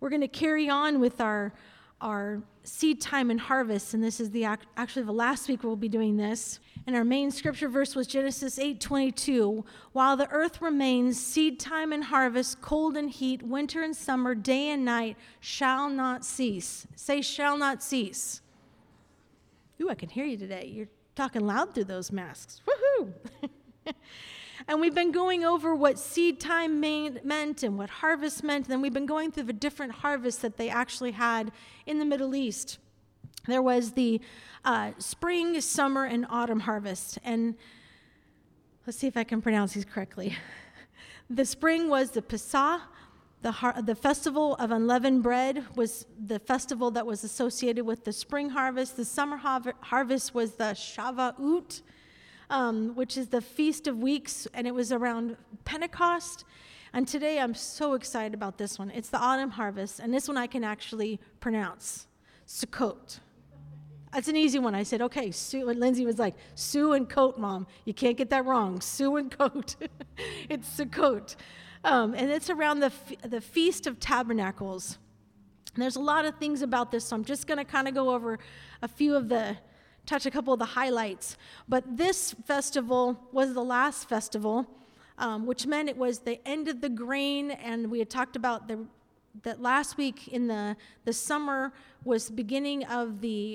We're going to carry on with our seed time and harvest, and this is actually the last week we'll be doing this. And our main scripture verse was Genesis 8:22. While the earth remains, seed time and harvest, cold and heat, winter and summer, day and night shall not cease. Say, shall not cease. Ooh, I can hear you today. You're talking loud through those masks. Woohoo! And we've been going over what seed time meant and what harvest meant. And then we've been going through the different harvests that they actually had in the Middle East. There was the spring, summer, and autumn harvest. And let's see if I can pronounce these correctly. The spring was the Pesach. The festival of unleavened bread was the festival that was associated with the spring harvest. The summer harvest was the Shavuot, which is the Feast of Weeks, and it was around Pentecost. And today I'm so excited about this one. It's the autumn harvest, and this one I can actually pronounce, Sukkot. That's an easy one. I said, okay, Sue, and Lindsay was like, Sue and Coat, Mom. You can't get that wrong. Sue and Coat. It's Sukkot. And it's around the Feast of Tabernacles. And there's a lot of things about this, so I'm just going to kind of go over touch a couple of the highlights. But this festival was the last festival, which meant it was the end of the grain, and we had talked about that last week in the summer was beginning of the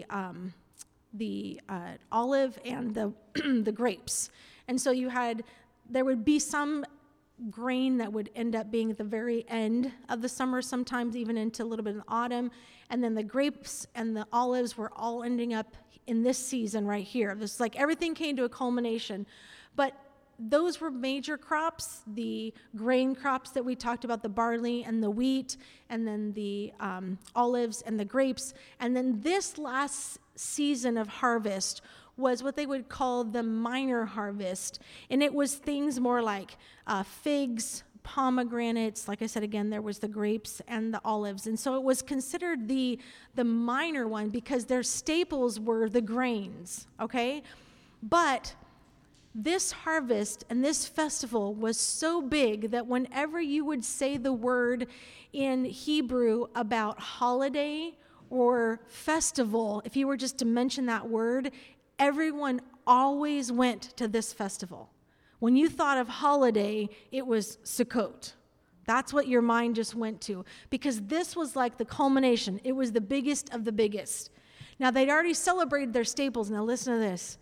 olive and the grapes. And so there would be some grain that would end up being at the very end of the summer, sometimes even into a little bit of the autumn. And then the grapes and the olives were all ending up in this season right here. This is like everything came to a culmination. But those were major crops, the grain crops that we talked about, the barley and the wheat, and then the olives and the grapes. And then this last season of harvest was what they would call the minor harvest. And it was things more like figs, pomegranates. Like I said, again, there was the grapes and the olives. And so it was considered the minor one because their staples were the grains, okay? But this harvest and this festival was so big that whenever you would say the word in Hebrew about holiday or festival, if you were just to mention that word, everyone always went to this festival. When you thought of holiday, it was Sukkot. That's what your mind just went to, because this was like the culmination. It was the biggest of the biggest. Now, they'd already celebrated their staples. Now, listen to this.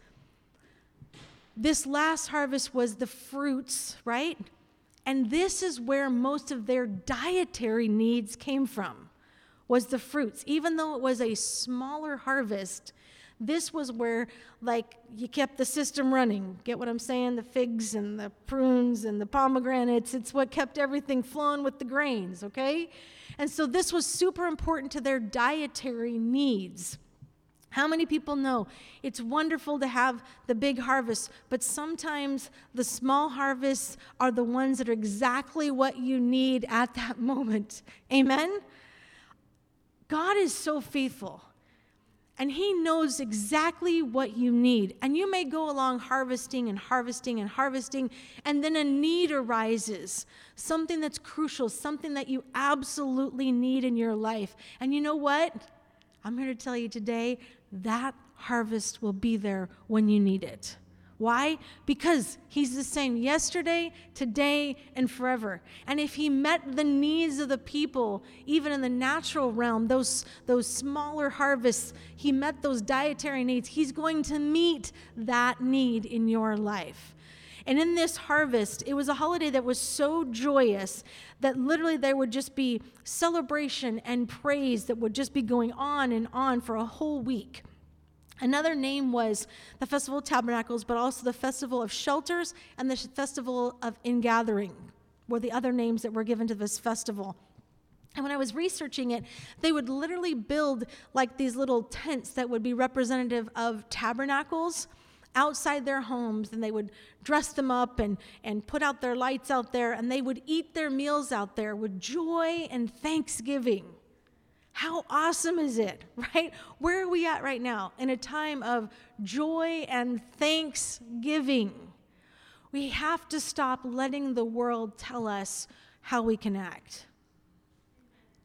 This last harvest was the fruits, right? And this is where most of their dietary needs came from, was the fruits. Even though it was a smaller harvest, this was where, like, you kept the system running. Get what I'm saying? The figs and the prunes and the pomegranates. It's what kept everything flowing with the grains, okay? And so this was super important to their dietary needs. How many people know it's wonderful to have the big harvest, but sometimes the small harvests are the ones that are exactly what you need at that moment? Amen? God is so faithful. And he knows exactly what you need. And you may go along harvesting and harvesting and harvesting, and then a need arises, something that's crucial, something that you absolutely need in your life. And you know what? I'm here to tell you today, that harvest will be there when you need it. Why? Because he's the same yesterday, today, and forever. And if he met the needs of the people, even in the natural realm, those smaller harvests, he met those dietary needs, he's going to meet that need in your life. And in this harvest, it was a holiday that was so joyous that literally there would just be celebration and praise that would just be going on and on for a whole week. Another name was the Festival of Tabernacles, but also the Festival of Shelters and the Festival of Ingathering were the other names that were given to this festival. And when I was researching it, they would literally build like these little tents that would be representative of tabernacles outside their homes, and they would dress them up and put out their lights out there, and they would eat their meals out there with joy and thanksgiving. How awesome is it, right? Where are we at right now? In a time of joy and thanksgiving. We have to stop letting the world tell us how we can act.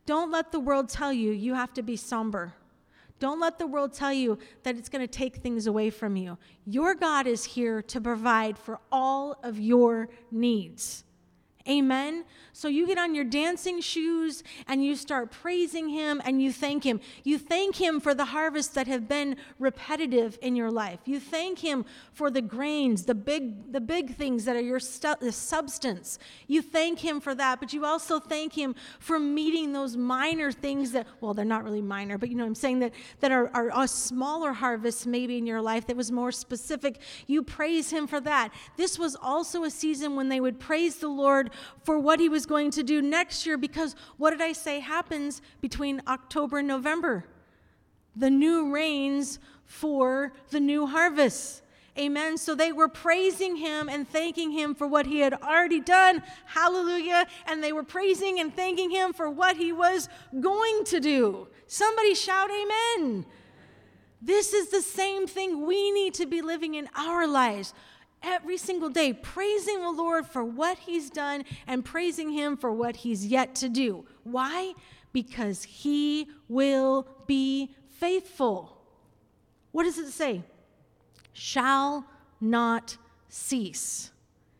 Don't let the world tell you you have to be somber. Don't let the world tell you that it's going to take things away from you. Your God is here to provide for all of your needs. Amen. So you get on your dancing shoes and you start praising him and you thank him. You thank him for the harvests that have been repetitive in your life. You thank him for the grains, the big things that are your the substance. You thank him for that, but you also thank him for meeting those minor things that, well, they're not really minor, but you know what I'm saying, that are smaller harvests maybe in your life that was more specific. You praise him for that. This was also a season when they would praise the Lord for what he was going to do next year, because what did I say happens between October and November? The new rains for the new harvest. Amen. So they were praising him and thanking him for what he had already done. Hallelujah. And they were praising and thanking him for what he was going to do. Somebody shout amen. This is the same thing we need to be living in our lives. Every single day, praising the Lord for what he's done and praising him for what he's yet to do. Why? Because he will be faithful. What does it say? Shall not cease.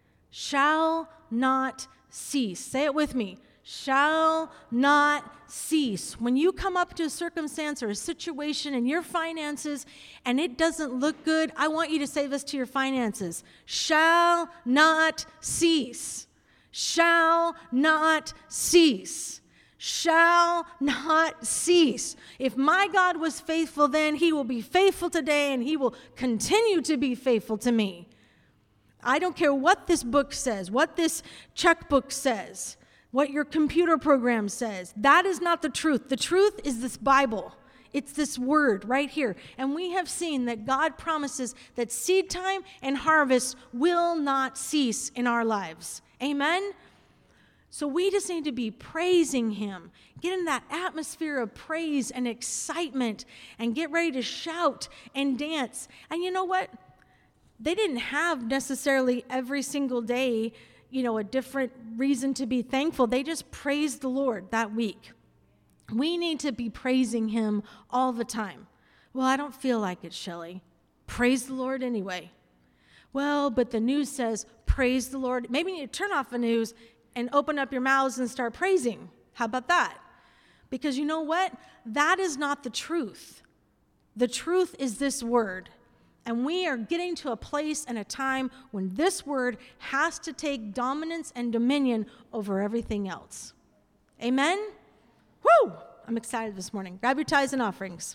Shall not cease. Say it with me. Shall not cease. When you come up to a circumstance or a situation in your finances and it doesn't look good, I want you to say this to your finances. Shall not cease. Shall not cease. Shall not cease. If my God was faithful then, he will be faithful today and he will continue to be faithful to me. I don't care what this book says, what this checkbook says, what your computer program says. That is not the truth. The truth is this Bible. It's this word right here. And we have seen that God promises that seed time and harvest will not cease in our lives. Amen? So we just need to be praising him. Get in that atmosphere of praise and excitement and get ready to shout and dance. And you know what? They didn't have necessarily every single day, a different reason to be thankful. They just praised the Lord that week. We need to be praising him all the time. Well, I don't feel like it, Shelley. Praise the Lord anyway. Well, but the news says, praise the Lord. Maybe you need to turn off the news and open up your mouths and start praising. How about that? Because you know what? That is not the truth. The truth is this word. And we are getting to a place and a time when this word has to take dominance and dominion over everything else. Amen? Woo! I'm excited this morning. Grab your tithes and offerings.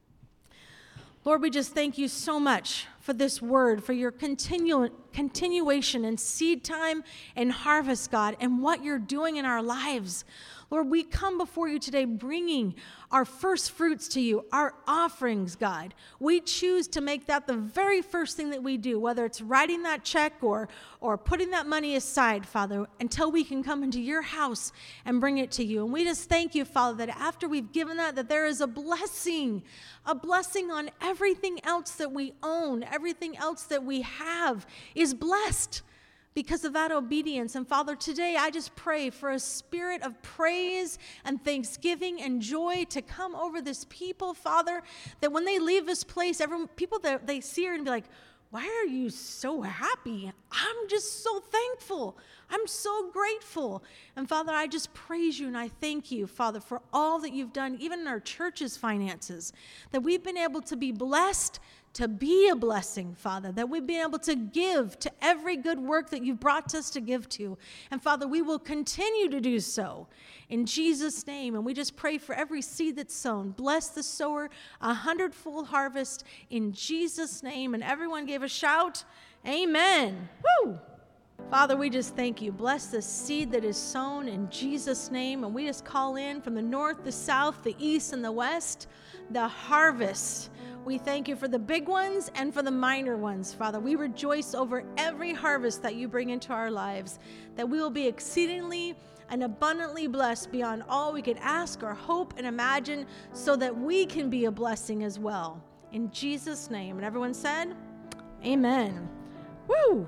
Lord, we just thank you so much for this word, for your continuation in seed time and harvest, God, and what you're doing in our lives. Lord, we come before you today bringing our first fruits to you, our offerings, God. We choose to make that the very first thing that we do, whether it's writing that check or putting that money aside, Father, until we can come into your house and bring it to you. And we just thank you, Father, that after we've given that there is a blessing on everything else that we own, everything else that we have is blessed because of that obedience. And Father, today I just pray for a spirit of praise and thanksgiving and joy to come over this people, Father, that when they leave this place, people that they see her and be like, why are you so happy? I'm just so thankful. I'm so grateful. And Father, I just praise you and I thank you, Father, for all that you've done, even in our church's finances, that we've been able to be blessed to be a blessing, Father, that we've been able to give to every good work that you've brought us to give to. And Father, we will continue to do so in Jesus' name. And we just pray for every seed that's sown. Bless the sower, 100-fold harvest in Jesus' name. And everyone gave a shout, amen. Woo! Father, we just thank you. Bless the seed that is sown in Jesus' name. And we just call in from the north, the south, the east, and the west, the harvest. We thank you for the big ones and for the minor ones, Father. We rejoice over every harvest that you bring into our lives, that we will be exceedingly and abundantly blessed beyond all we could ask or hope and imagine, so that we can be a blessing as well. In Jesus' name. And everyone said, amen. Woo!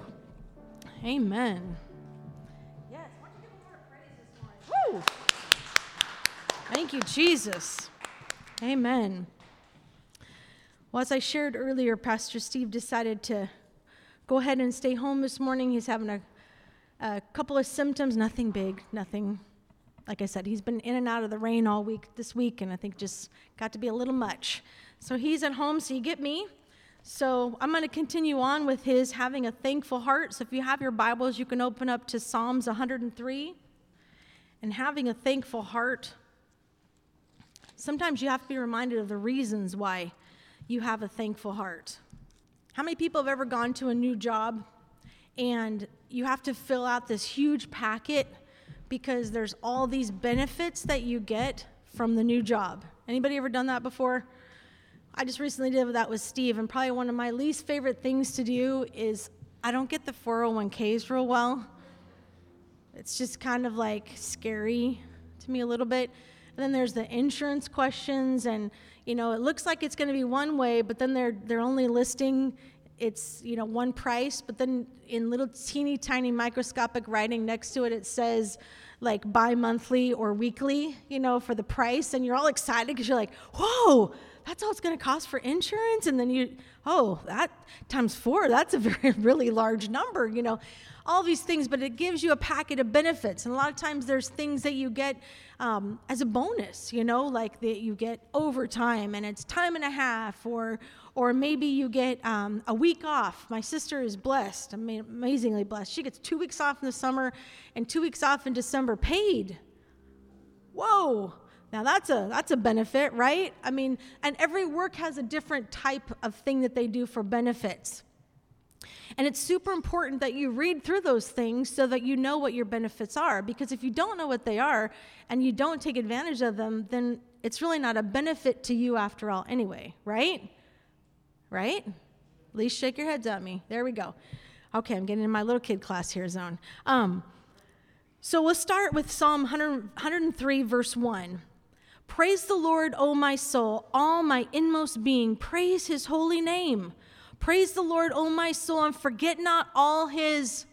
Amen. Yes. Why don't you give the Lord praise this morning? Woo! Thank you, Jesus. Amen. Well, as I shared earlier, Pastor Steve decided to go ahead and stay home this morning. He's having a couple of symptoms, nothing big, nothing. Like I said, he's been in and out of the rain all week this week, and I think just got to be a little much. So he's at home, so you get me. So I'm going to continue on with his having a thankful heart. So if you have your Bibles, you can open up to Psalms 103. And having a thankful heart, sometimes you have to be reminded of the reasons why you have a thankful heart. How many people have ever gone to a new job and you have to fill out this huge packet because there's all these benefits that you get from the new job? Anybody ever done that before? I just recently did that with Steve, and probably one of my least favorite things to do is I don't get the 401ks real well. It's just kind of like scary to me a little bit. And then there's the insurance questions, and it looks like it's going to be one way, but then they're only listing it's one price, but then in little teeny tiny microscopic writing next to it, it says like bi-monthly or weekly, for the price, and you're all excited because you're like, whoa, that's all it's going to cost for insurance, and then that times 4, that's a really large number, all these things, but it gives you a packet of benefits. And a lot of times there's things that you get as a bonus, like that you get overtime and it's time and a half, or maybe you get a week off. My sister is blessed, amazingly blessed. She gets 2 weeks off in the summer and 2 weeks off in December paid. Whoa. Now that's a benefit, right? And every work has a different type of thing that they do for benefits. And it's super important that you read through those things so that you know what your benefits are. Because if you don't know what they are and you don't take advantage of them, then it's really not a benefit to you after all anyway, right? Right? At least shake your heads at me. There we go. Okay, I'm getting in my little kid class here zone. So we'll start with Psalm 103, verse 1. Praise the Lord, O my soul, all my inmost being. Praise his holy name. Praise the Lord, O my soul, and forget not all his...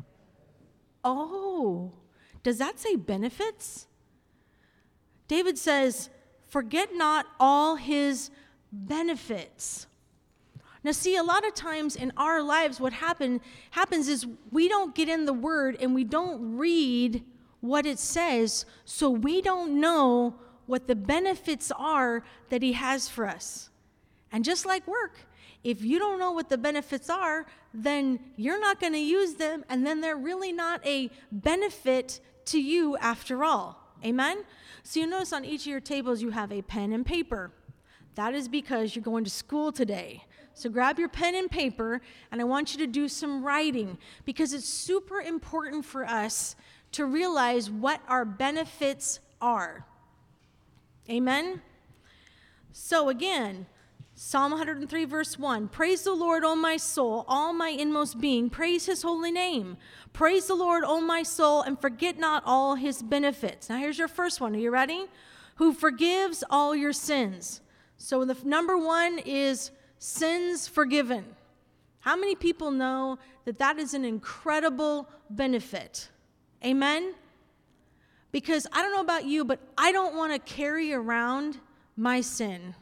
Oh, does that say benefits? David says, forget not all his benefits. Now, see, a lot of times in our lives, what happens is we don't get in the Word and we don't read what it says, so we don't know what the benefits are that he has for us. And just like work, if you don't know what the benefits are, then you're not going to use them, and then they're really not a benefit to you after all. Amen? So you notice on each of your tables you have a pen and paper. That is because you're going to school today. So grab your pen and paper, and I want you to do some writing, because it's super important for us to realize what our benefits are. Amen? So again, Psalm 103, verse 1, praise the Lord, O my soul, all my inmost being. Praise his holy name. Praise the Lord, O my soul, and forget not all his benefits. Now here's your first one. Are you ready? Who forgives all your sins. So the number 1 is sins forgiven. How many people know that that is an incredible benefit? Amen? Because I don't know about you, but I don't want to carry around my sin.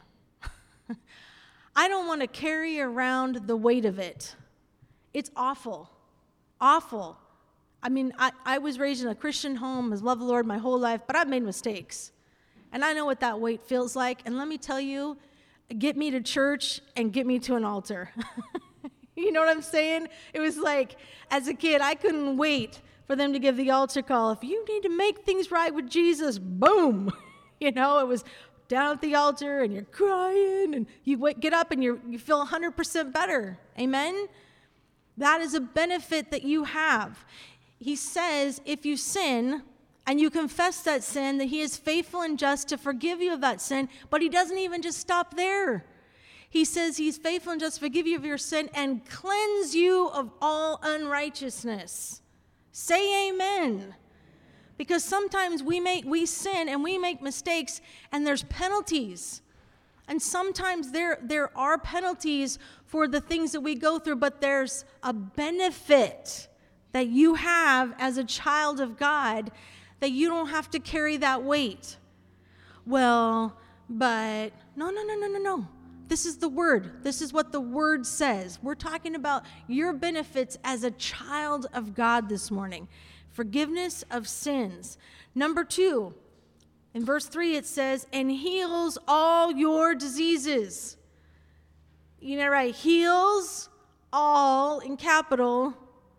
I don't want to carry around the weight of it. It's awful. Awful. I was raised in a Christian home, has loved the Lord my whole life, but I've made mistakes. And I know what that weight feels like. And let me tell you, get me to church and get me to an altar. You know what I'm saying? It was like, as a kid, I couldn't wait for them to give the altar call. If you need to make things right with Jesus, boom. It was down at the altar and you're crying and you get up and you feel 100% better. Amen? That is a benefit that you have. He says if you sin and you confess that sin, that he is faithful and just to forgive you of that sin, but he doesn't even just stop there. He says he's faithful and just to forgive you of your sin and cleanse you of all unrighteousness. Say amen. Because sometimes we sin and we make mistakes and there's penalties. And sometimes there are penalties for the things that we go through, but there's a benefit that you have as a child of God that you don't have to carry that weight. well, but no. This is the word. This is what the word says. We're talking about your benefits as a child of God this morning. Forgiveness of sins. Number 2, in verse 3 it says, and heals all your diseases. You know, right? Heals all, in capital,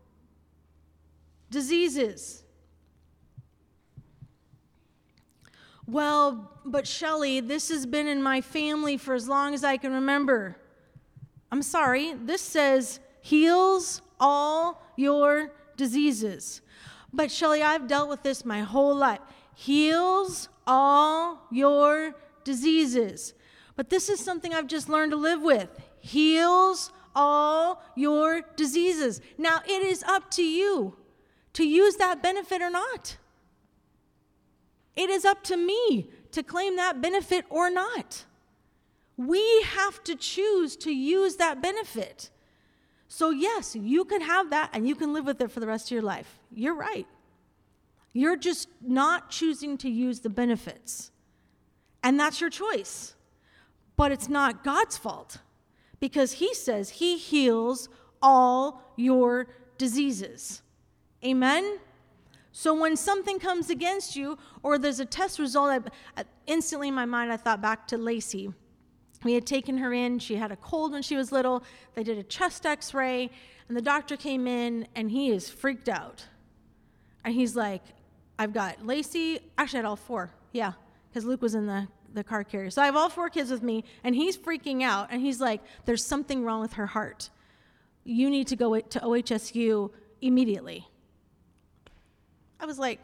diseases. Well, but Shelley, this has been in my family for as long as I can remember. I'm sorry, this says heals all your diseases. But Shelley, I've dealt with this my whole life. Heals all your diseases. But this is something I've just learned to live with. Heals all your diseases. Now, it is up to you to use that benefit or not. It is up to me to claim that benefit or not. We have to choose to use that benefit. So yes, you can have that and you can live with it for the rest of your life. You're right. You're just not choosing to use the benefits. And that's your choice. But it's not God's fault, because he says he heals all your diseases. Amen? So when something comes against you, or there's a test result, instantly in my mind I thought back to Lacey. We had taken her in. She had a cold when she was little. They did a chest x-ray, and the doctor came in, and he is freaked out. And he's like, I've got Lacey. Actually, I had all 4. Yeah, because Luke was in the car carrier. So I have all 4 kids with me, and he's freaking out. And he's like, there's something wrong with her heart. You need to go to OHSU immediately. I was like,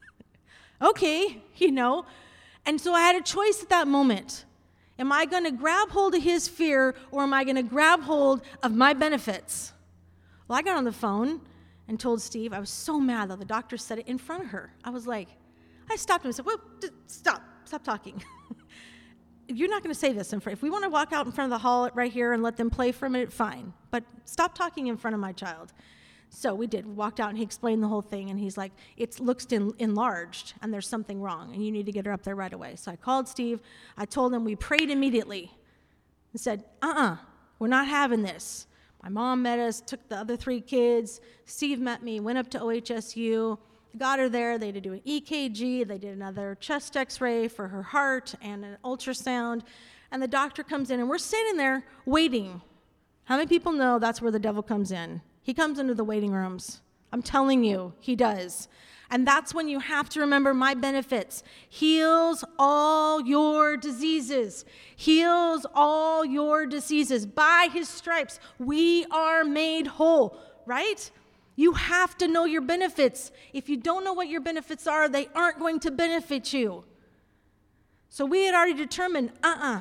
okay, And so I had a choice at that moment. Am I going to grab hold of his fear, or am I going to grab hold of my benefits? Well, I got on the phone and told Steve. I was so mad that the doctor said it in front of her. I was like, I stopped him and said, well, stop talking. You're not going to say this in front. If we want to walk out in front of the hall right here and let them play for a minute, fine. But stop talking in front of my child. So we did. We walked out, and he explained the whole thing, and he's like, it looks enlarged, and there's something wrong, and you need to get her up there right away. So I called Steve. I told him we prayed immediately and said, we're not having this. My mom met us, took the other 3 kids. Steve met me, went up to OHSU, got her there. They had to do an EKG. They did another chest x-ray for her heart and an ultrasound, and the doctor comes in, and we're sitting there waiting. How many people know that's where the devil comes in? He comes into the waiting rooms. I'm telling you, he does. And that's when you have to remember my benefits. Heals all your diseases. Heals all your diseases. By his stripes, we are made whole, right? You have to know your benefits. If you don't know what your benefits are, they aren't going to benefit you. So we had already determined,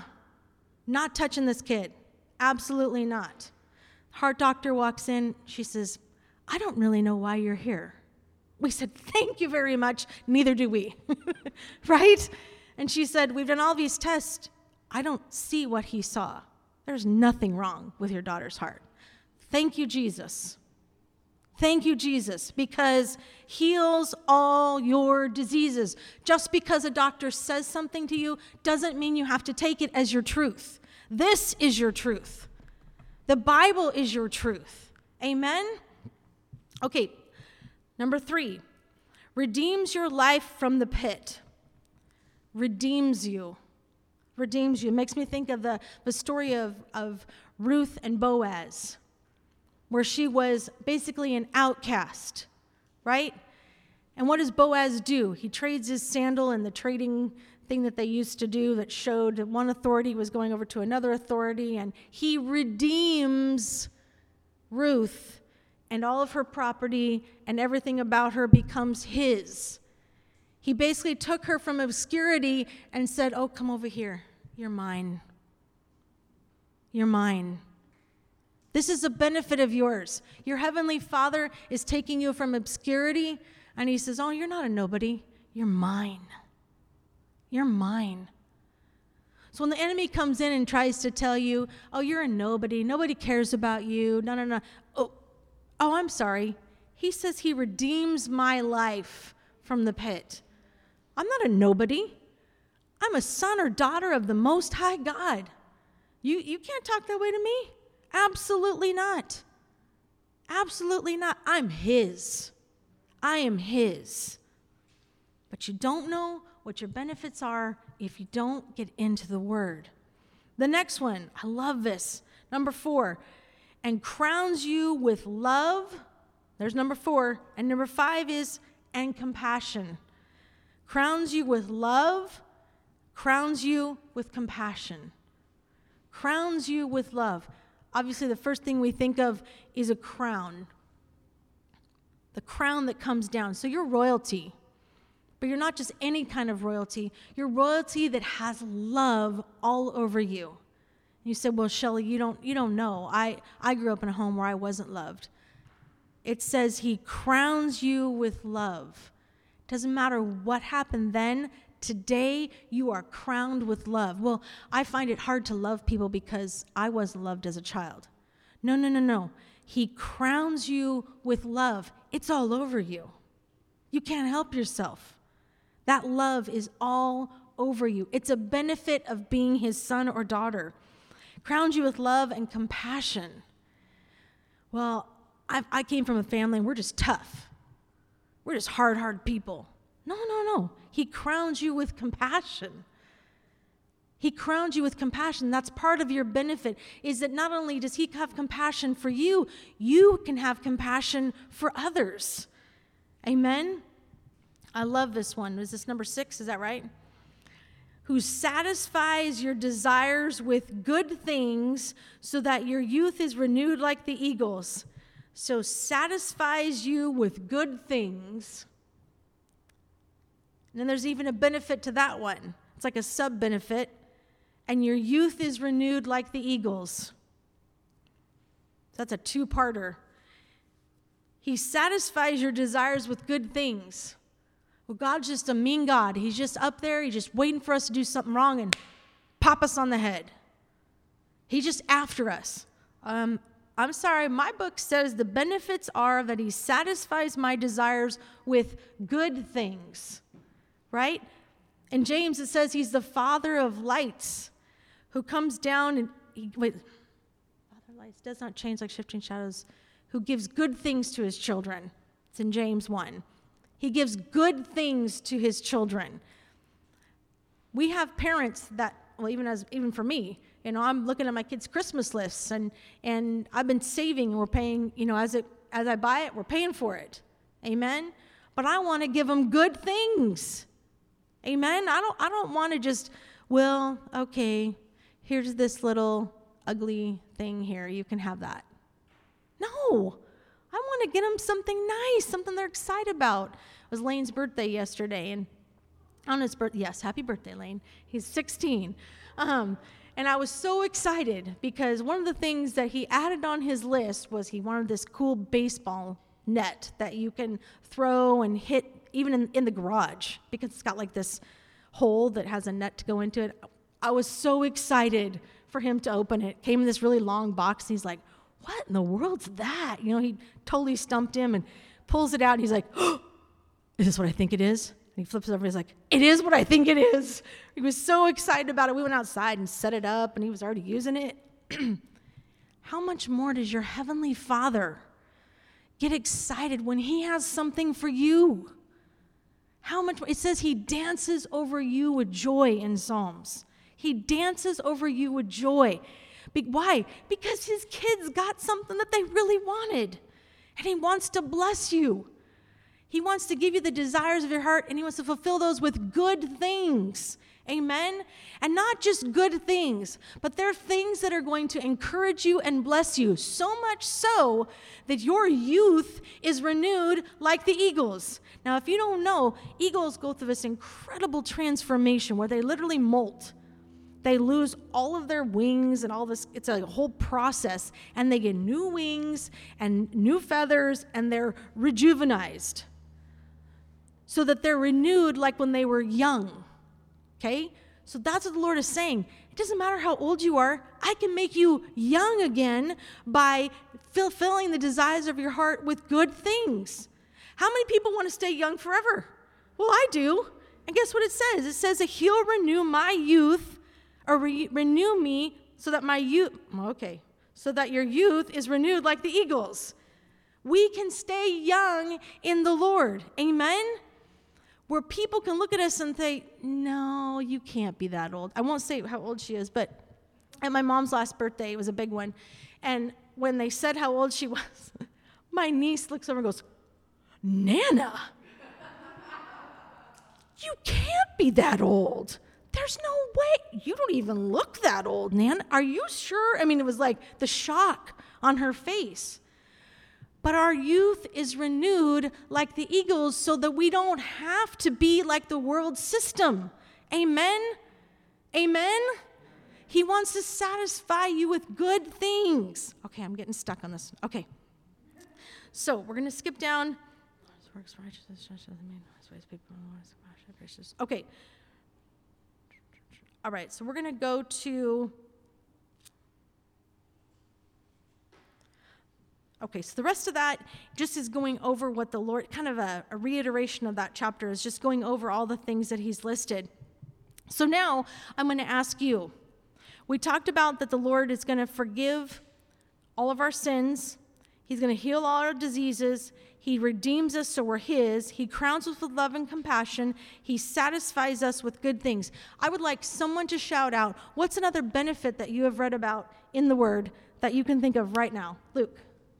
not touching this kid. Absolutely not. Heart doctor walks in. She says, I don't really know why you're here. We said, thank you very much. Neither do we. Right? And she said, we've done all these tests. I don't see what he saw. There's nothing wrong with your daughter's heart. Thank you, Jesus. Thank you, Jesus, because heals all your diseases. Just because a doctor says something to you doesn't mean you have to take it as your truth. This is your truth. The Bible is your truth. Amen? Okay, number 3, redeems your life from the pit. Redeems you. Redeems you. It makes me think of the story of Ruth and Boaz, where she was basically an outcast, right? And what does Boaz do? He trades his sandal in the trading thing that they used to do that showed that one authority was going over to another authority, and he redeems Ruth, and all of her property and everything about her becomes his. He basically took her from obscurity and said, oh, come over here. You're mine. You're mine. This is a benefit of yours. Your heavenly Father is taking you from obscurity, and he says, oh, you're not a nobody. You're mine. You're mine. So when the enemy comes in and tries to tell you, oh, you're a nobody, nobody cares about you, no. Oh, I'm sorry. He says he redeems my life from the pit. I'm not a nobody. I'm a son or daughter of the Most High God. You can't talk that way to me. Absolutely not. Absolutely not. I'm his. I am his. But you don't know what your benefits are if you don't get into the word. The next one, I love this. Number 4, and crowns you with love. There's number 4. And number 5 is, and compassion. Crowns you with love, crowns you with compassion. Crowns you with love. Obviously, the first thing we think of is a crown. The crown that comes down. So you're royalty. But you're not just any kind of royalty. You're royalty that has love all over you. You said, well, Shelley, you don't know. I grew up in a home where I wasn't loved. It says he crowns you with love. Doesn't matter what happened then. Today, you are crowned with love. Well, I find it hard to love people because I wasn't loved as a child. No. He crowns you with love. It's all over you. You can't help yourself. That love is all over you. It's a benefit of being his son or daughter. Crowns you with love and compassion. Well, I came from a family and we're just tough. We're just hard people. No. He crowns you with compassion. He crowns you with compassion. That's part of your benefit, is that not only does he have compassion for you, you can have compassion for others. Amen? I love this one. Is this number 6? Is that right? Who satisfies your desires with good things so that your youth is renewed like the eagles. So satisfies you with good things. And then there's even a benefit to that one. It's like a sub-benefit. And your youth is renewed like the eagles. That's a two-parter. He satisfies your desires with good things. Well, God's just a mean God. He's just up there. He's just waiting for us to do something wrong and pop us on the head. He's just after us. I'm sorry, my book says the benefits are that he satisfies my desires with good things, right? In James, it says he's the father of lights who comes down and, father of lights does not change like shifting shadows, who gives good things to his children. It's in James 1. He gives good things to his children. We have parents that, well, even for me, I'm looking at my kids' Christmas lists, and I've been saving, and we're paying, as I buy it, we're paying for it. Amen? But I want to give them good things. Amen? I don't want to just, well, okay, here's this little ugly thing here. You can have that. No. I want to get them something nice, something they're excited about. It was Lane's birthday yesterday, and on his birthday, yes, happy birthday, Lane. He's 16. And I was so excited because one of the things that he added on his list was he wanted this cool baseball net that you can throw and hit even in the garage, because it's got like this hole that has a net to go into it. I was so excited for him to open it. Came in this really long box, and he's like, what in the world's that? He totally stumped him and pulls it out. And he's like, oh, is this what I think it is? And he flips it over and he's like, it is what I think it is. He was so excited about it. We went outside and set it up, and he was already using it. How much more does your heavenly Father get excited when he has something for you? How much more? It says he dances over you with joy in Psalms. He dances over you with joy. Why? Because his kids got something that they really wanted. And he wants to bless you. He wants to give you the desires of your heart, and he wants to fulfill those with good things. Amen? And not just good things, but they're things that are going to encourage you and bless you, so much so that your youth is renewed like the eagles. Now, if you don't know, eagles go through this incredible transformation where they literally molt. They lose all of their wings and all this. It's a whole process. And they get new wings and new feathers, and they're rejuvenized so that they're renewed like when they were young. Okay? So that's what the Lord is saying. It doesn't matter how old you are. I can make you young again by fulfilling the desires of your heart with good things. How many people want to stay young forever? Well, I do. And guess what it says? It says that he'll renew my youth, or renew me so that my youth, so that your youth is renewed like the eagles. We can stay young in the Lord. Amen? Where people can look at us and say, no, you can't be that old. I won't say how old she is, but at my mom's last birthday, it was a big one. And when they said how old she was, my niece looks over and goes, Nana, you can't be that old. There's no way. You don't even look that old, Nana. Are you sure? I mean, it was like the shock on her face. But our youth is renewed like the eagles so that we don't have to be like the world system. Amen? Amen? He wants to satisfy you with good things. Okay, I'm getting stuck on this. Okay. So we're going to skip down. Okay. All right, so we're going to go to... Okay, so the rest of that just is going over what the Lord, kind of a reiteration of that chapter, is just going over all the things that he's listed. So now I'm going to ask you. We talked about that the Lord is going to forgive all of our sins. He's going to heal all our diseases. He redeems us so we're his. He crowns us with love and compassion. He satisfies us with good things. I would like someone to shout out, what's another benefit that you have read about in the Word that you can think of right now? Luke.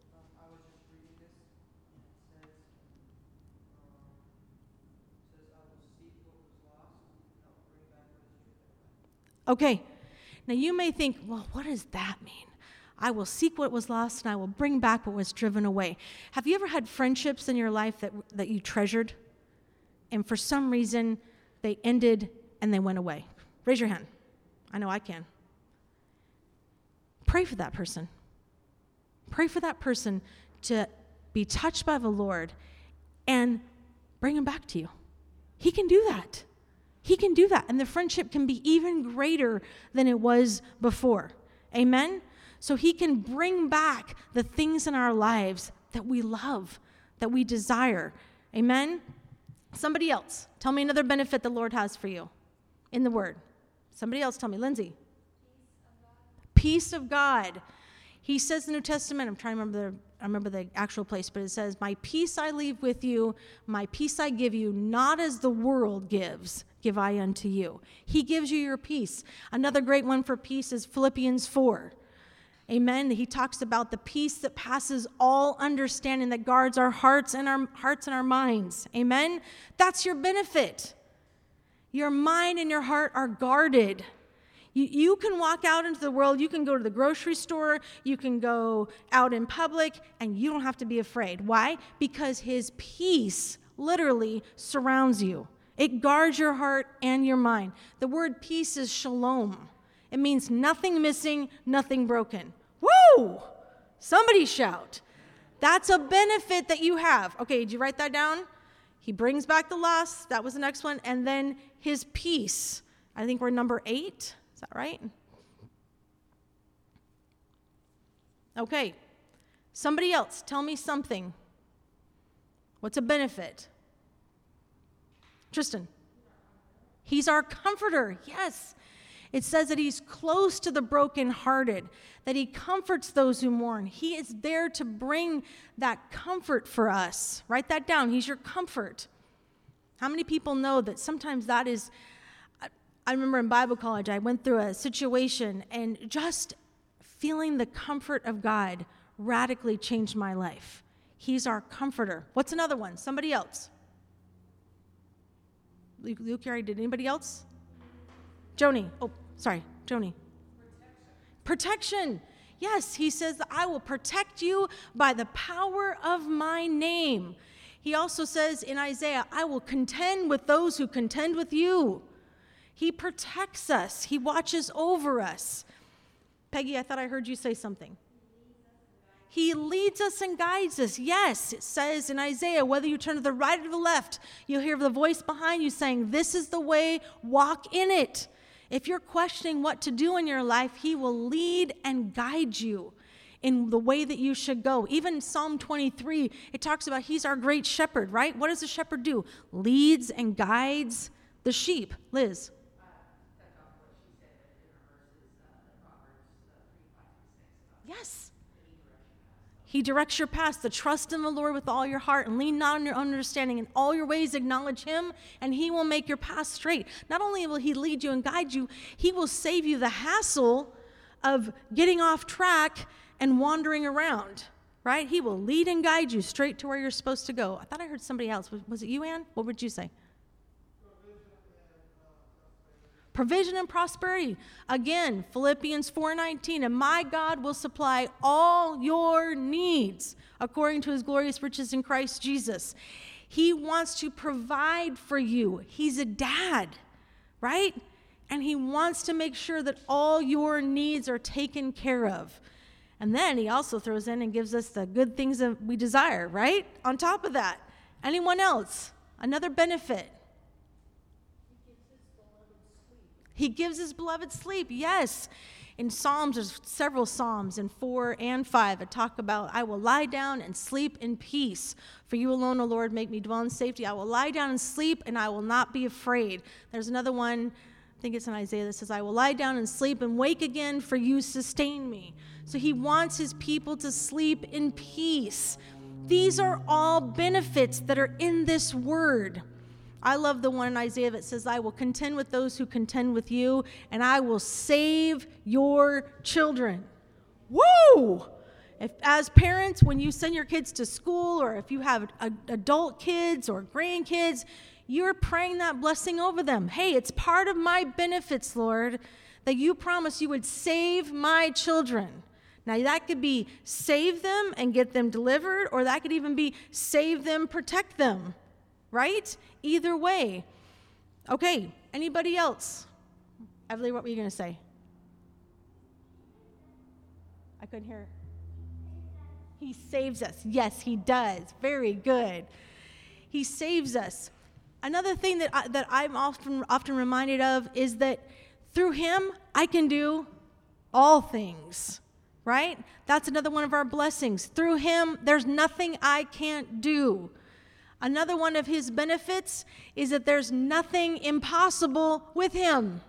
Okay, now you may think, well, what does that mean? I will seek what was lost and I will bring back what was driven away. Have you ever had friendships in your life that you treasured and for some reason they ended and they went away? Raise your hand. I know I can. Pray for that person. Pray for that person to be touched by the Lord and bring them back to you. He can do that. He can do that, and the friendship can be even greater than it was before. Amen? So he can bring back the things in our lives that we love, that we desire. Amen? Somebody else, tell me another benefit the Lord has for you in the Word. Somebody else tell me. Lindsay. Peace of God. He says in the New Testament, I'm trying to remember the actual place, but it says, my peace I leave with you, my peace I give you, not as the world gives, give I unto you. He gives you your peace. Another great one for peace is Philippians 4. Amen. He talks about the peace that passes all understanding, that guards our hearts and our minds. Amen. That's your benefit. Your mind and your heart are guarded. You can walk out into the world, you can go to the grocery store, you can go out in public, and you don't have to be afraid. Why? Because his peace literally surrounds you. It guards your heart and your mind. The word peace is shalom. It means nothing missing, nothing broken. Woo! Somebody shout. That's a benefit that you have. Okay, did you write that down? He brings back the lost. That was the next one. And then his peace. I think we're number 8. Is that right? Okay. Somebody else, tell me something. What's a benefit? Tristan. He's our comforter. Yes. It says that he's close to the brokenhearted, that he comforts those who mourn. He is there to bring that comfort for us. Write that down. He's your comfort. How many people know that sometimes that is... I remember in Bible college, I went through a situation, and just feeling the comfort of God radically changed my life. He's our comforter. What's another one? Somebody else. Luke, you already did. Anybody else? Joni. Oh, sorry. Joni. Protection. Yes, he says, I will protect you by the power of my name. He also says in Isaiah, I will contend with those who contend with you. He protects us. He watches over us. Peggy, I thought I heard you say something. He leads us and guides us. Yes, it says in Isaiah, whether you turn to the right or to the left, you'll hear the voice behind you saying, this is the way, walk in it. If you're questioning what to do in your life, he will lead and guide you in the way that you should go. Even Psalm 23, it talks about he's our great shepherd, right? What does a shepherd do? Leads and guides The sheep, Liz. Yes. He directs your paths to trust in the Lord with all your heart and lean not on your understanding. In all your ways acknowledge him, and he will make your path straight. Not only will he lead you and guide you, he will save you the hassle of getting off track and wandering around, right? He will lead and guide you straight to where you're supposed to go. I thought I heard somebody else. Was it you, Ann? What would you say? Provision and prosperity. Again, Philippians 4:19, and my God will supply all your needs according to his glorious riches in Christ Jesus. He wants to provide for you. He's a dad, right? And he wants to make sure that all your needs are taken care of. And then he also throws in and gives us the good things that we desire, right? On top of that. Anyone else? Another benefit. He gives his beloved sleep, yes. In Psalms, there's several Psalms in 4 and 5 that talk about, I will lie down and sleep in peace. For you alone, O Lord, make me dwell in safety. I will lie down and sleep, and I will not be afraid. There's another one, I think it's in Isaiah, that says, I will lie down and sleep and wake again, for you sustain me. So he wants his people to sleep in peace. These are all benefits that are in this word. I love the one in Isaiah that says, I will contend with those who contend with you, and I will save your children. Woo! If, as parents, when you send your kids to school, or if you have adult kids or grandkids, you're praying that blessing over them. Hey, it's part of my benefits, Lord, that you promised you would save my children. Now, that could be save them and get them delivered, or that could even be save them, protect them. Right? Either way. Okay, anybody else? Evelyn, what were you going to say? I couldn't hear. He saves us. Yes, he does. Very good. He saves us. Another thing that I'm often reminded of is that through him, I can do all things. Right? That's another one of our blessings. Through him, there's nothing I can't do. Another one of his benefits is that there's nothing impossible with him.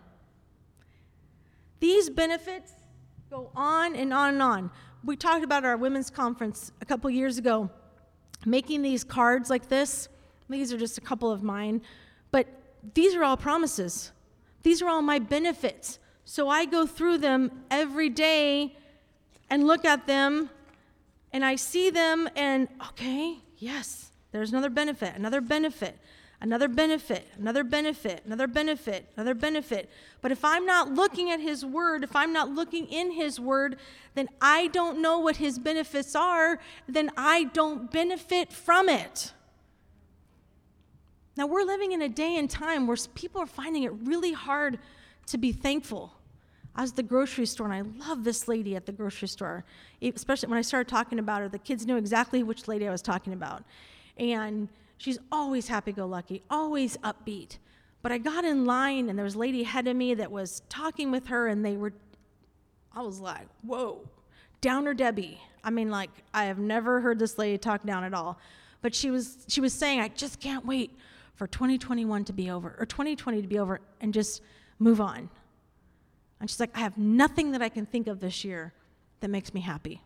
These benefits go on and on and on. We talked about our women's conference a couple years ago, making these cards like this. These are just a couple of mine, but these are all promises. These are all my benefits. So I go through them every day and look at them, and I see them, and okay, yes. There's another benefit, another benefit, another benefit, another benefit, another benefit, another benefit. But if I'm not looking at his word, if I'm not looking in his word, then I don't know what his benefits are, then I don't benefit from it. Now, we're living in a day and time where people are finding it really hard to be thankful. I was at the grocery store, and I love this lady at the grocery store. Especially when I started talking about her, the kids knew exactly which lady I was talking about. And she's always happy-go-lucky, always upbeat. But I got in line, and there was a lady ahead of me that was talking with her, and I was like, whoa, Downer Debbie. I mean, like, I have never heard this lady talk down at all. But she was saying, I just can't wait for 2021 to be over, or 2020 to be over, and just move on. And she's like, I have nothing that I can think of this year that makes me happy.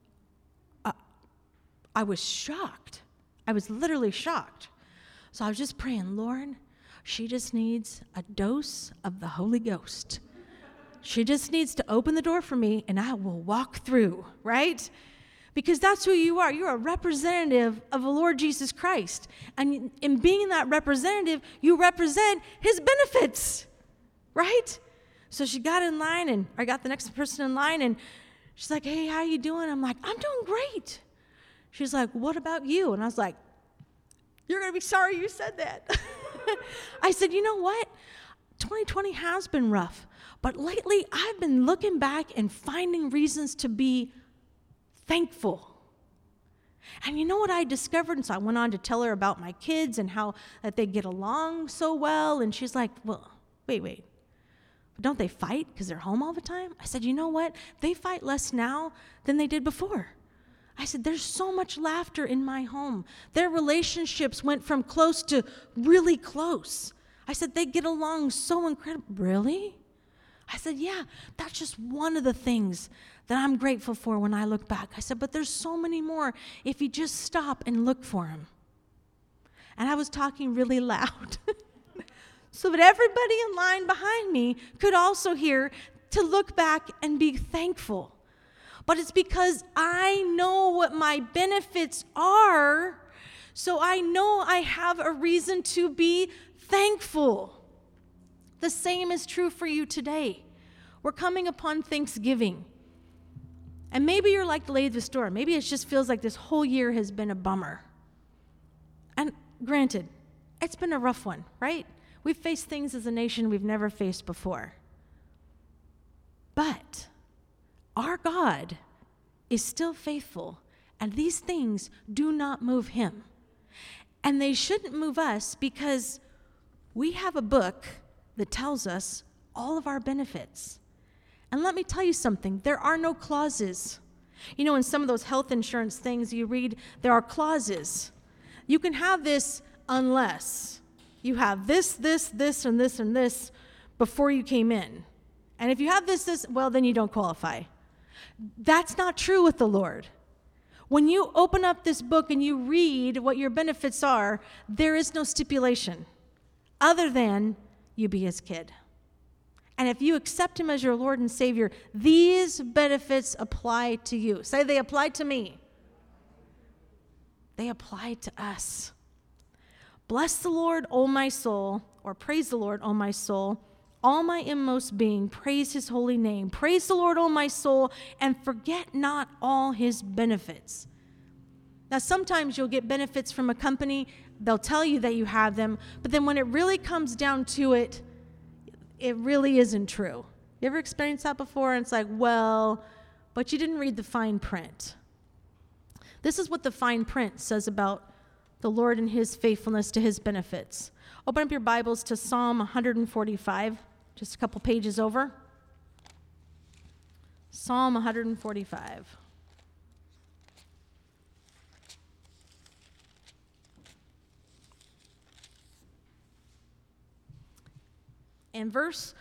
I was shocked. I was literally shocked. So I was just praying, Lord, she just needs a dose of the Holy Ghost. She just needs to open the door for me, and I will walk through, right? Because that's who you are. You're a representative of the Lord Jesus Christ. And in being that representative, you represent his benefits, right? So she got in line, and I got the next person in line, and she's like, hey, how you doing? I'm like, I'm doing great. She's like, what about you? And I was like, you're going to be sorry you said that. I said, you know what? 2020 has been rough. But lately, I've been looking back and finding reasons to be thankful. And you know what I discovered? And so I went on to tell her about my kids and how that they get along so well. And she's like, well, wait. Don't they fight because they're home all the time? I said, you know what? They fight less now than they did before. I said, there's so much laughter in my home. Their relationships went from close to really close. I said, they get along so incredible. Really? I said, yeah, that's just one of the things that I'm grateful for when I look back. I said, but there's so many more if you just stop and look for them. And I was talking really loud so that everybody in line behind me could also hear, to look back and be thankful. But it's because I know what my benefits are, so I know I have a reason to be thankful. The same is true for you today. We're coming upon Thanksgiving. And maybe you're like the lady at the store. Maybe it just feels like this whole year has been a bummer. And granted, it's been a rough one, right? We've faced things as a nation we've never faced before. But our God is still faithful, and these things do not move him. And they shouldn't move us, because we have a book that tells us all of our benefits. And let me tell you something, there are no clauses. You know, in some of those health insurance things you read, there are clauses. You can have this unless you have this, and this before you came in. And if you have this, well, then you don't qualify. That's not true with the Lord. When you open up this book and you read what your benefits are, there is no stipulation other than you be his kid. And if you accept him as your Lord and Savior, these benefits apply to you. Say, they apply to me. They apply to us. Bless the Lord, O my soul, or praise the Lord, O my soul. All my inmost being, praise his holy name. Praise the Lord, O my soul, and forget not all his benefits. Now, sometimes you'll get benefits from a company. They'll tell you that you have them, but then when it really comes down to it, it really isn't true. You ever experienced that before? And it's like, well, but you didn't read the fine print. This is what the fine print says about the Lord and his faithfulness to his benefits. Open up your Bibles to Psalm 145. Just a couple pages over. Psalm 145. And verse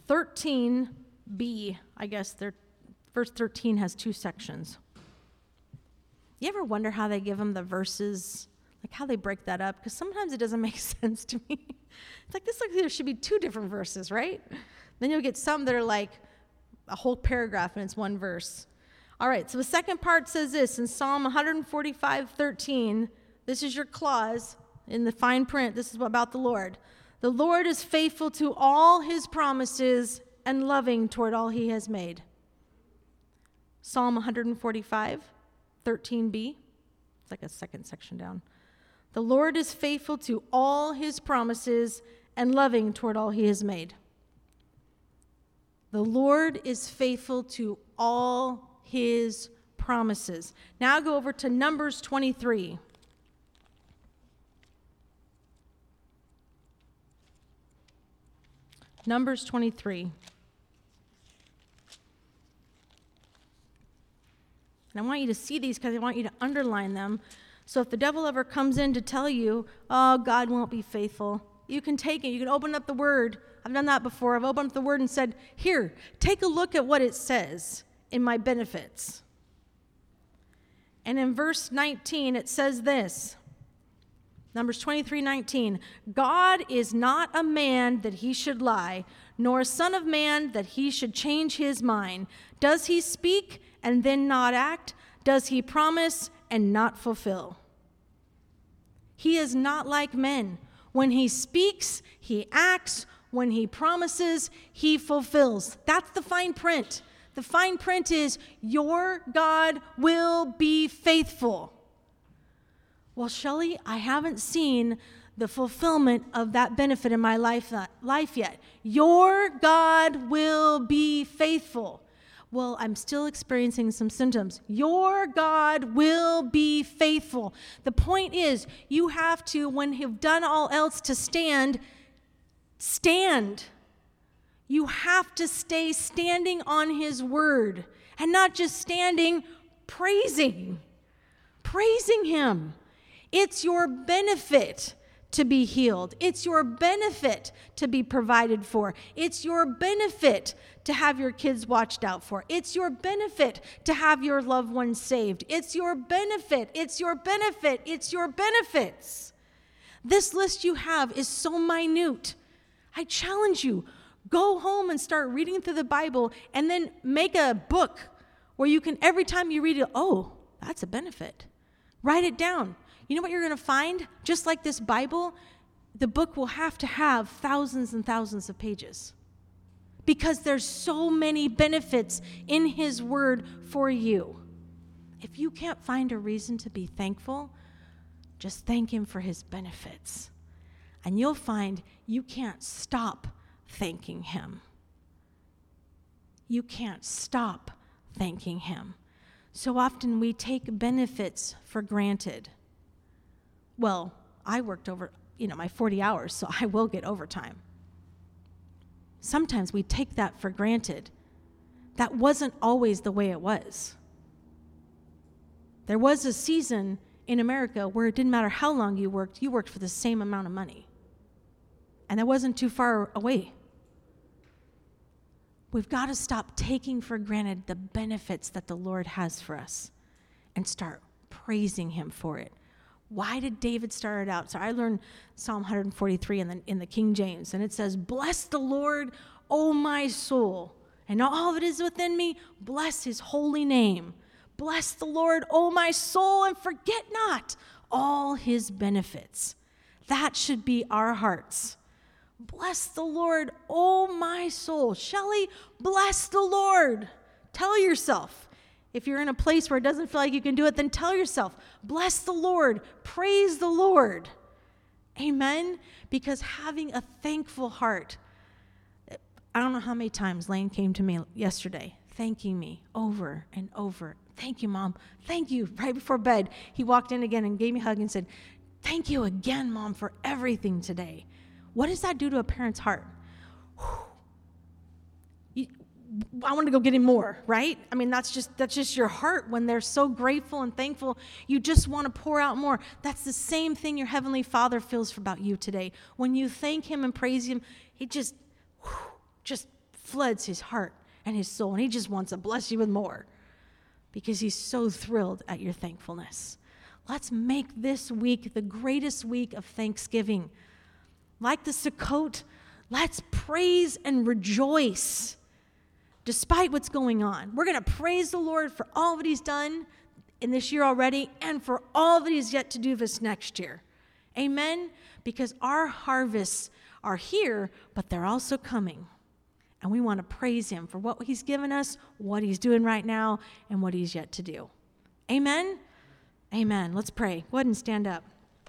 13b, I guess verse 13 has two sections. You ever wonder how they give them the verses, like how they break that up? Because sometimes it doesn't make sense to me. It's like, this looks like there should be two different verses, right? Then you'll get some that are like a whole paragraph and it's one verse. All right, so the second part says this in Psalm 145:13. This is your clause in the fine print. This is about the Lord. The Lord is faithful to all his promises and loving toward all he has made. Psalm 145:13b. It's like a second section down. The Lord is faithful to all his promises and loving toward all he has made. The Lord is faithful to all his promises. Now go over to Numbers 23. Numbers 23. And I want you to see these because I want you to underline them. So if the devil ever comes in to tell you, oh, God won't be faithful, you can take it. You can open up the Word. I've done that before. I've opened up the Word and said, here, take a look at what it says in my benefits. And in verse 19, it says this. Numbers 23:19. God is not a man that he should lie, nor a son of man that he should change his mind. Does he speak and then not act? Does he promise and not fulfill? He is not like men. When he speaks, he acts. When he promises, he fulfills. That's the fine print. The fine print is your God will be faithful. Well, Shelley, I haven't seen the fulfillment of that benefit in my life yet. Your God will be faithful. Well, I'm still experiencing some symptoms. Your God will be faithful. The point is, you have to, when you've done all else to stand. You have to stay standing on his word. And not just standing, praising him. It's your benefit to be healed. It's your benefit to be provided for. It's your benefit to have your kids watched out for. It's your benefit to have your loved ones saved. It's your benefit. It's your benefit. It's your benefits. This list you have is so minute. I challenge you, go home and start reading through the Bible and then make a book where you can, every time you read it, oh, that's a benefit. Write it down. You know what you're going to find? Just like this Bible, the book will have to have thousands and thousands of pages because there's so many benefits in his word for you. If you can't find a reason to be thankful, just thank him for his benefits. And you'll find you can't stop thanking him. You can't stop thanking him. So often we take benefits for granted. Well, I worked over, my 40 hours, so I will get overtime. Sometimes we take that for granted. That wasn't always the way it was. There was a season in America where it didn't matter how long you worked for the same amount of money. And that wasn't too far away. We've got to stop taking for granted the benefits that the Lord has for us and start praising him for it. Why did David start it out? So I learned Psalm 143 in the King James, and it says, "Bless the Lord, O my soul, and all that is within me, bless his holy name. Bless the Lord, O my soul, and forget not all his benefits." That should be our hearts. Bless the Lord, O my soul. Shelley, bless the Lord. Tell yourself. If you're in a place where it doesn't feel like you can do it, then tell yourself, bless the Lord, praise the Lord. Amen? Because having a thankful heart, I don't know how many times Lane came to me yesterday, thanking me over and over. Thank you, Mom. Thank you. Right before bed, he walked in again and gave me a hug and said, thank you again, Mom, for everything today. What does that do to a parent's heart? I want to go get him more, right? I mean, that's just your heart when they're so grateful and thankful. You just want to pour out more. That's the same thing your Heavenly Father feels about you today. When you thank him and praise him, he just floods his heart and his soul, and he just wants to bless you with more because he's so thrilled at your thankfulness. Let's make this week the greatest week of Thanksgiving. Like the Sukkot, let's praise and rejoice. Despite what's going on, we're going to praise the Lord for all that he's done in this year already and for all that he's yet to do this next year. Amen? Because our harvests are here, but they're also coming. And we want to praise him for what he's given us, what he's doing right now, and what he's yet to do. Amen? Amen. Let's pray. Go ahead and stand up.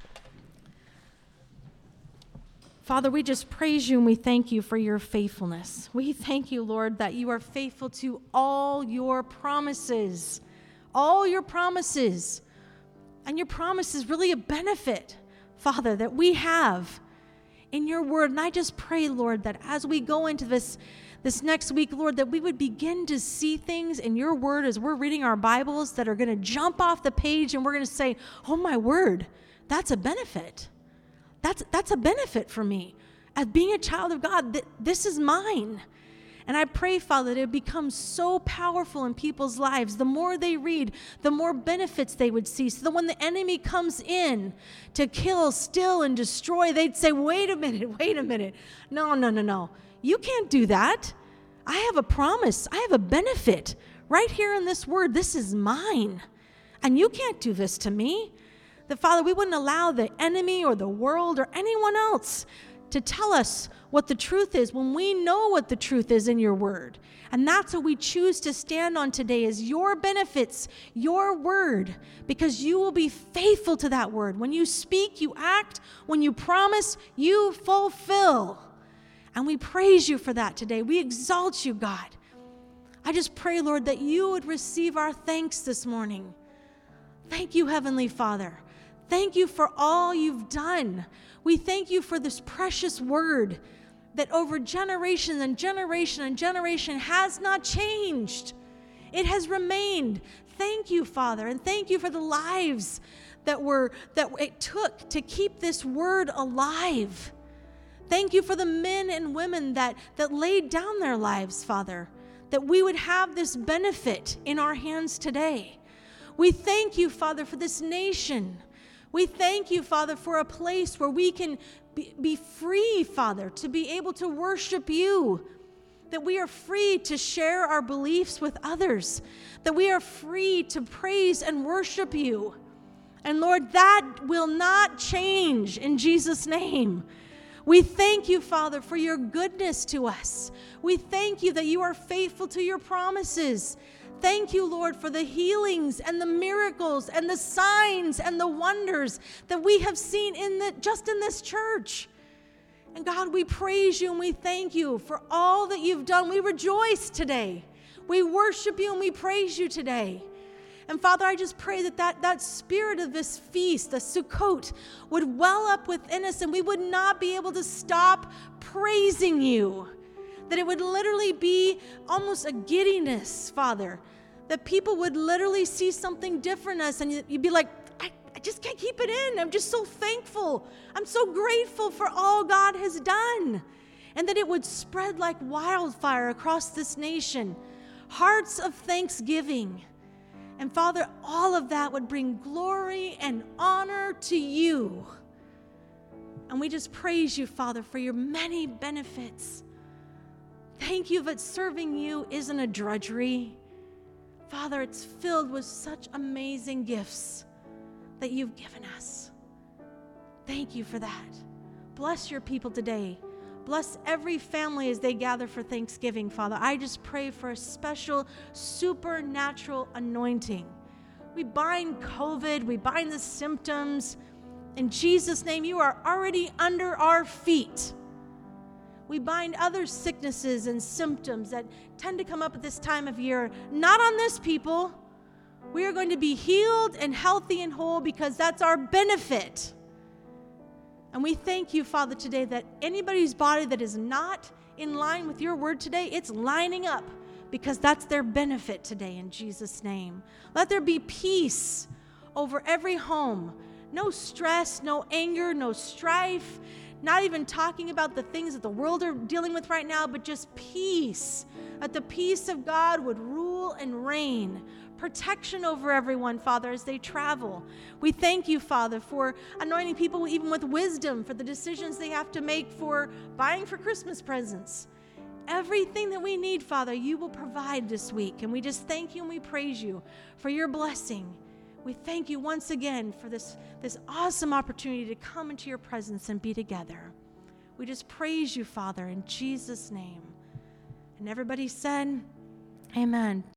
Father, we just praise you and we thank you for your faithfulness. We thank you, Lord, that you are faithful to all your promises. All your promises. And your promise is really a benefit, Father, that we have in your word. And I just pray, Lord, that as we go into this next week, Lord, that we would begin to see things in your word as we're reading our Bibles that are going to jump off the page and we're going to say, oh my word, that's a benefit. That's a benefit for me. As being a child of God, this is mine. And I pray, Father, that it becomes so powerful in people's lives. The more they read, the more benefits they would see. So that when the enemy comes in to kill, steal, and destroy, they'd say, wait a minute. No. You can't do that. I have a promise. I have a benefit right here in this word. This is mine. And you can't do this to me. That, Father, we wouldn't allow the enemy or the world or anyone else to tell us what the truth is when we know what the truth is in your word. And that's what we choose to stand on today is your benefits, your word, because you will be faithful to that word. When you speak, you act. When you promise, you fulfill. And we praise you for that today. We exalt you, God. I just pray, Lord, that you would receive our thanks this morning. Thank you, Heavenly Father. Thank you for all you've done. We thank you for this precious word that over generation and generation and generation has not changed. It has remained. Thank you, Father, and thank you for the lives that it took to keep this word alive. Thank you for the men and women that laid down their lives, Father, that we would have this benefit in our hands today. We thank you, Father, for this nation. We thank you, Father, for a place where we can be free, Father, to be able to worship you, that we are free to share our beliefs with others, that we are free to praise and worship you. And Lord, that will not change in Jesus' name. We thank you, Father, for your goodness to us. We thank you that you are faithful to your promises. Thank you, Lord, for the healings and the miracles and the signs and the wonders that we have seen just in this church. And God, we praise you and we thank you for all that you've done. We rejoice today. We worship you and we praise you today. And Father, I just pray that spirit of this feast, the Sukkot, would well up within us and we would not be able to stop praising you. That it would literally be almost a giddiness, Father. That people would literally see something different in us and you'd be like, I just can't keep it in. I'm just so thankful. I'm so grateful for all God has done. And that it would spread like wildfire across this nation. Hearts of thanksgiving. And Father, all of that would bring glory and honor to you. And we just praise you, Father, for your many benefits. Thank you that serving you isn't a drudgery. Father, it's filled with such amazing gifts that you've given us. Thank you for that. Bless your people today. Bless every family as they gather for Thanksgiving, Father. I just pray for a special supernatural anointing. We bind COVID, we bind the symptoms. In Jesus' name, you are already under our feet. We bind other sicknesses and symptoms that tend to come up at this time of year. Not on this people. We are going to be healed and healthy and whole because that's our benefit. And we thank you, Father, today that anybody's body that is not in line with your word today, it's lining up because that's their benefit today in Jesus' name. Let there be peace over every home. No stress, no anger, no strife, not even talking about the things that the world are dealing with right now, but just peace. That the peace of God would rule and reign. Protection over everyone, Father, as they travel. We thank you, Father, for anointing people even with wisdom for the decisions they have to make for buying for Christmas presents. Everything that we need, Father, you will provide this week. And we just thank you and we praise you for your blessing. We thank you once again for this awesome opportunity to come into your presence and be together. We just praise you, Father, in Jesus' name. And everybody said, amen.